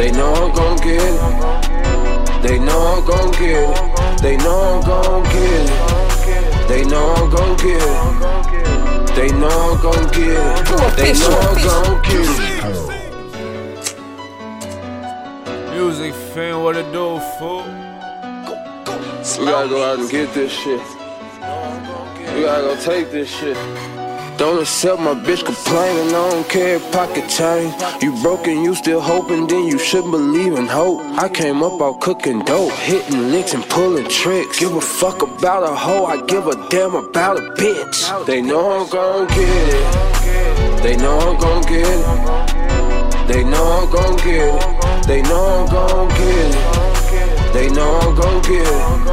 They know I'm gon' get it. They know I'm gon' get it. They know I'm gon' get it. They know I'm gon' get it. They know I'm gon' get it. They know I'm gon' get it. Music fan, what it do, fool? We gotta go out and get this shit. We gotta go take this shit. Don't accept my bitch complaining, I don't care if pocket change. You broken, you still hoping, then you should believe in hope. I came up out cooking dope, hitting licks and pulling tricks. Give a fuck about a hoe, I give a damn about a bitch. They know I'm gon' get it. They know I'm gon' get it. They know I'm gon' get it. They know I'm gon' get it. They know I'm gon' get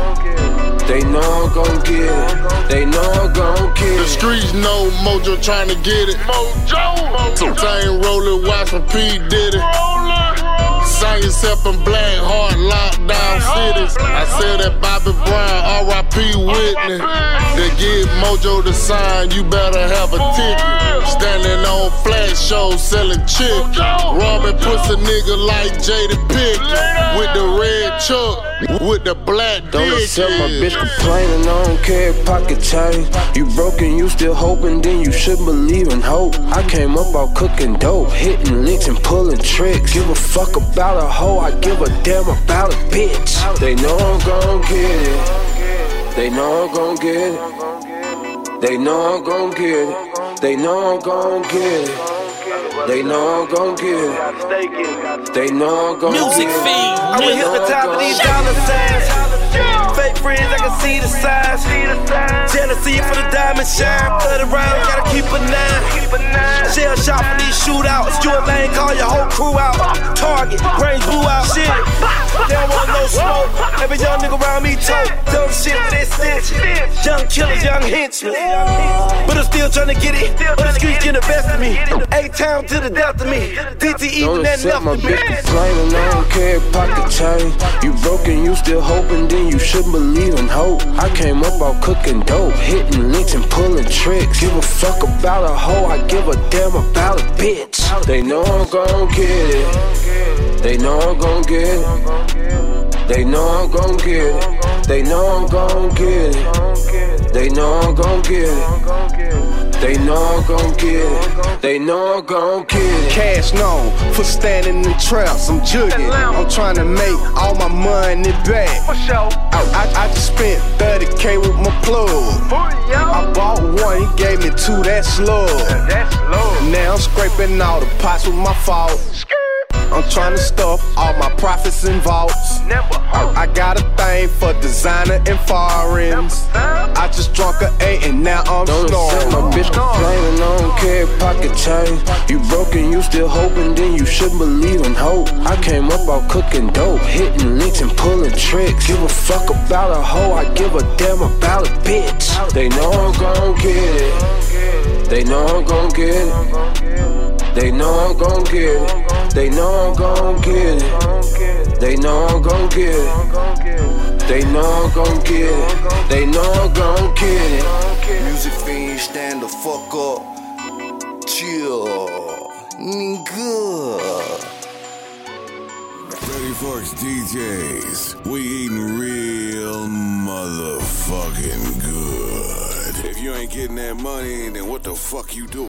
it. They know I'm gon' get it. They know I'm gon' get it. The streets know Mojo tryna get it. Mojo! Same roller, watchin' P Diddy. Sang yourself in black, hard lockdown cities. I said that Bobby Brown, R.I.P. Whitney. They give Mojo the sign, you better have a ticket. Standing on flat shows, selling chicken. Robbing pussy nigga like Jada Pinkett. With the red chuck, with the black dick. Don't accept my bitch complaining, I don't care if pocket change. You broken, you still hoping, then you should believe in hope. I came up out cooking dope, hitting licks and pulling tricks. Give a fuck about a hoe, I give a damn about a bitch. They know I'm gon' get it. They know I'm gon' get it. They know I'm gon' get it. They know I'm gon' get it. They know I'm gon' get it. They know I'm gon' get it. Music fiend. I'm a hypnotized with these dollar signs. Fake friends, I can see the signs. Jealousy for the diamond shine. Blood around, gotta keep a 9. Shell shot for these shootouts. You and Lane, call your whole crew out. Target, brains blew out. Shit, they don't want no smoke. Every young nigga around me talk. Dumb shit with that stitch. Young killers, young henchmen. But I'm still trying to get it. But the streets get the best of me. A-Town to the death of me. DTE don't with that accept left my of me. bitch complaining, I don't care if pocket change. You broken, you still hoping, then you should believe in hope. I came up out cooking dope, hitting licks and pulling tricks. Give a fuck about a hoe, I give a damn about a bitch. They know I'm gon' get it. They know I'm gon' get it. They know I'm gon' get it. They know I'm gon' get it. They know I'm gon' get it. They know I'm gon' get it. They know I'm gon' get it. Cash known for standing in traps. I'm jugging. I'm trying to make all my money back. I just spent 30K with my plug. I bought one, he gave me 2, that's love. Now I'm scraping all the pots with my fault. I'm trying to stuff all my profits in vaults. I got a thing for designer and foreigns. I just drunk a 8 and now I'm don't accept my bitch complaining, I don't care if pocket change. You broken, you still hoping, then you should believe in hope. I came up out cooking dope, hitting licks and pulling tricks. Give a fuck about a hoe, I give a damn about a bitch. They know I'm gon' get it. They know I'm gon' get it. They know I'm gon' get it. They know I'm gon' get it. They know I'm gon' get it. They know I'm gon' get it. They know I'm gon' get it. Music fiend, stand the fuck up. Chill, nigga. 34X DJs, we eating real motherfucking good. If you ain't getting that money, then what the fuck you do?